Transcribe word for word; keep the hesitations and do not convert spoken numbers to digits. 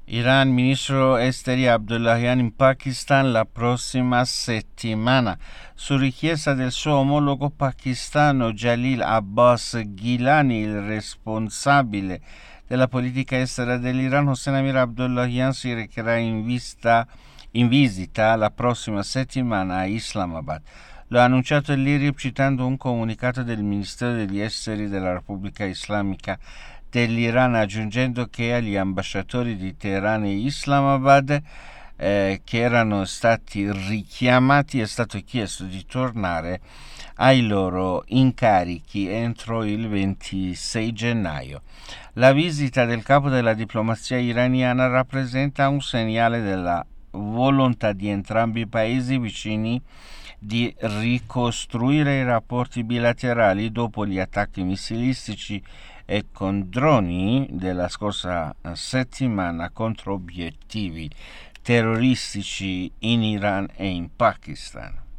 Iran, ministro esteri Abdullahian in Pakistan la prossima settimana. Su richiesta del suo omologo pakistano Jalil Abbas Gilani, il responsabile della politica estera dell'Iran, Hossein Amir Abdullahian si recherà in, vista, in visita la prossima settimana a Islamabad. Lo ha annunciato l'I R I B citando un comunicato del Ministero degli Esteri della Repubblica Islamica dell'Iran, aggiungendo che agli ambasciatori di Teheran e Islamabad eh, che erano stati richiamati è stato chiesto di tornare ai loro incarichi entro il ventisei gennaio. La visita del capo della diplomazia iraniana rappresenta un segnale della volontà di entrambi i paesi vicini di ricostruire i rapporti bilaterali dopo gli attacchi missilistici e con droni della scorsa settimana contro obiettivi terroristici in Iran e in Pakistan.